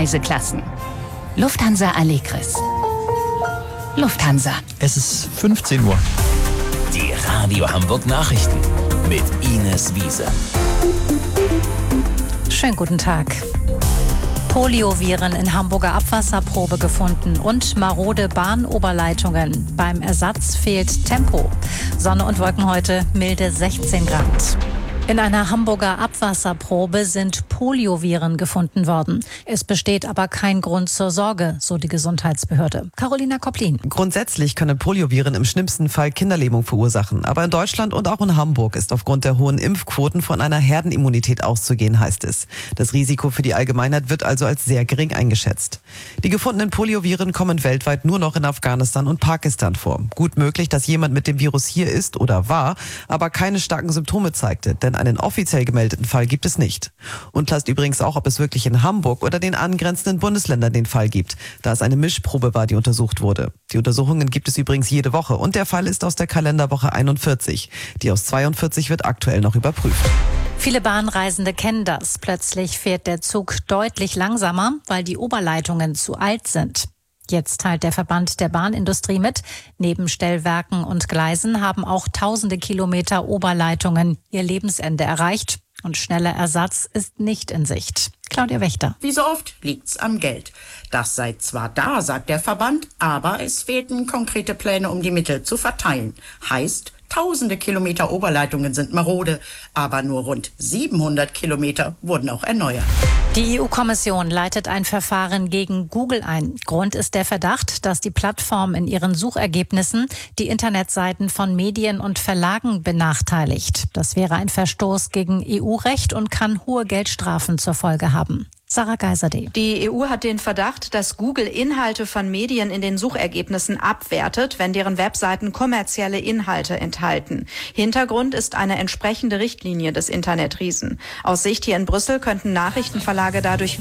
Reiseklassen. Lufthansa Allegris. Lufthansa. Es ist 15 Uhr. Die Radio Hamburg Nachrichten mit Ines Wiese. Schönen guten Tag. Polioviren in Hamburger Abwasserprobe gefunden und marode Bahnoberleitungen. Beim Ersatz fehlt Tempo. Sonne und Wolken heute, milde 16 Grad. In einer Hamburger Abwasserprobe sind Polioviren gefunden worden. Es besteht aber kein Grund zur Sorge, so die Gesundheitsbehörde. Carolina Kopplin. Grundsätzlich können Polioviren im schlimmsten Fall Kinderlähmung verursachen. Aber in Deutschland und auch in Hamburg ist aufgrund der hohen Impfquoten von einer Herdenimmunität auszugehen, heißt es. Das Risiko für die Allgemeinheit wird also als sehr gering eingeschätzt. Die gefundenen Polioviren kommen weltweit nur noch in Afghanistan und Pakistan vor. Gut möglich, dass jemand mit dem Virus hier ist oder war, aber keine starken Symptome zeigte, denn einen offiziell gemeldeten Fall gibt es nicht. Unklar ist übrigens auch, ob es wirklich in Hamburg oder den angrenzenden Bundesländern den Fall gibt, da es eine Mischprobe war, die untersucht wurde. Die Untersuchungen gibt es übrigens jede Woche und der Fall ist aus der Kalenderwoche 41. Die aus 42 wird aktuell noch überprüft. Viele Bahnreisende kennen das. Plötzlich fährt der Zug deutlich langsamer, weil die Oberleitungen zu alt sind. Jetzt teilt der Verband der Bahnindustrie mit, neben Stellwerken und Gleisen haben auch tausende Kilometer Oberleitungen ihr Lebensende erreicht und schneller Ersatz ist nicht in Sicht. Claudia Wächter. Wie so oft liegt's am Geld. Das sei zwar da, sagt der Verband, aber es fehlten konkrete Pläne, um die Mittel zu verteilen. Heißt, tausende Kilometer Oberleitungen sind marode, aber nur rund 700 Kilometer wurden auch erneuert. Die EU-Kommission leitet ein Verfahren gegen Google ein. Grund ist der Verdacht, dass die Plattform in ihren Suchergebnissen die Internetseiten von Medien und Verlagen benachteiligt. Das wäre ein Verstoß gegen EU-Recht und kann hohe Geldstrafen zur Folge haben. Sarah Geiserde. Die EU hat den Verdacht, dass Google Inhalte von Medien in den Suchergebnissen abwertet, wenn deren Webseiten kommerzielle Inhalte enthalten. Hintergrund ist eine entsprechende Richtlinie des Internetriesen. Aus Sicht hier in Brüssel könnten Nachrichtenverlage dadurch